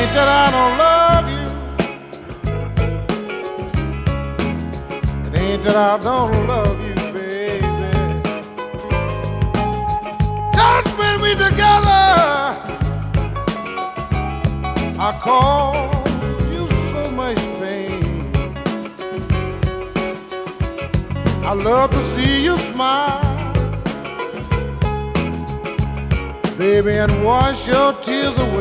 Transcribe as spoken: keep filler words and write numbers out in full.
ain't that I don't love you. It ain't that I don't love you, baby. Just when we together, I caused you so much pain. I love to see you smile, baby, and wash your tears away.